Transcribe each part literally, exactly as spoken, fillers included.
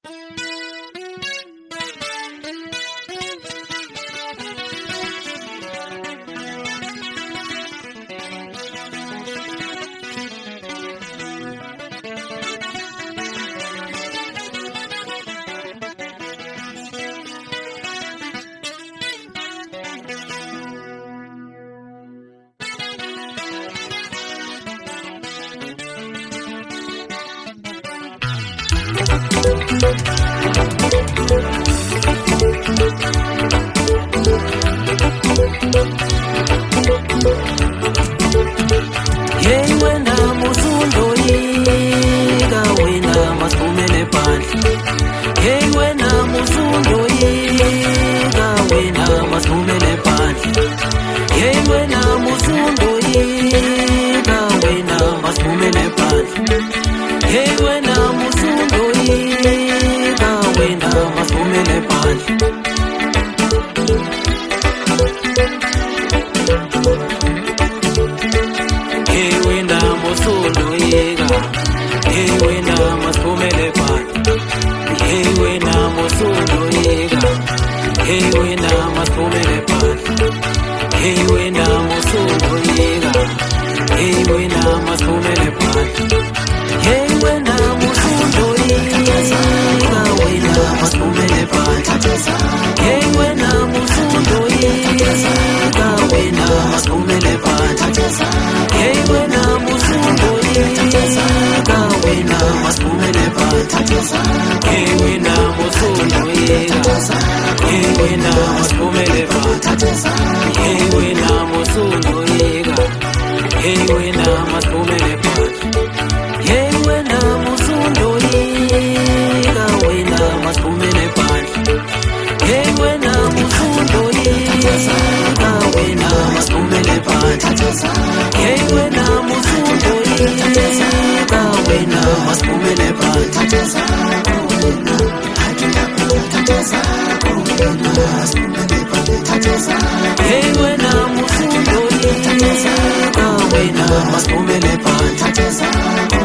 Hey wena musundo yiga wena masiphumelele phandle. Hey wena musundo yiga wena masiphumelele phandle. Hey wena musundo yiga wena masiphumelele phandle. Hey wena musundo yiga wena masiphumelele phandle. Hey wena musundo yiga, hey wena masiphumelele phandle. Hey wena musundo yiga, hey wena masiphumelele phandle. Hey wena musundo yiga, hey wena masiphumelele phandle. Hey wena musundo yiga wena masiphumelele phandle. Hey wena musundo yiga wena masiphumelele phandle. Hey wena musundo yiga wena masiphumelele phandle. Hey wena musundo yiga, hey wena masiphumelele phandle. Hey wena musundo yiga, hey wena masiphumelele phandle. Hey wena musundo yiga wena masiphumelele phandle. Hey wena musundo yiga wena masiphumelele phandle. Hey wena musundo yiga wena masiphumelele phandle. Hey wena musundo yiga wena masiphumelele phandle.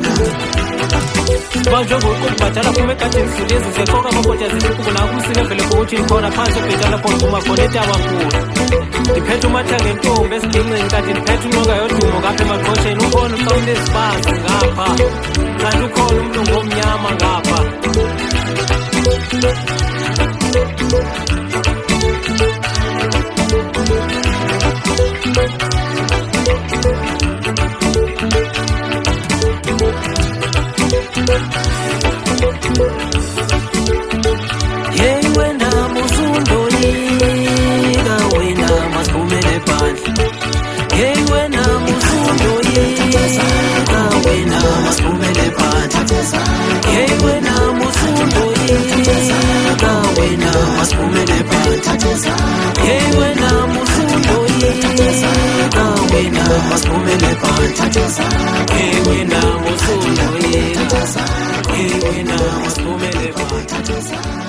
Bajongo ukubhatala kumekhathini sulezi zekoka bakhothi azizikuku nakumsile vele ukuthi ikhona phansi ebhetala phonzuma khona etaba nkulu. Ndiphethe umathanga entombi esigingqini kanti ndiphethe unqoka yodumo ngapha emaqhosheni ukhona xa unezibazi ngapha kanti ukhona umntu ngomnyama ngapha. Hey wena musundo yiga wena masiphumelele phandle. Hey wena musundo yiga wena masiphumelele phandle. Hey wena musundo yiga wena masiphumelele phandle. Hey wena musundo yiga wena masiphumelele phandle. Hey wena musundo yiga, hey wena masiphumelele phandle.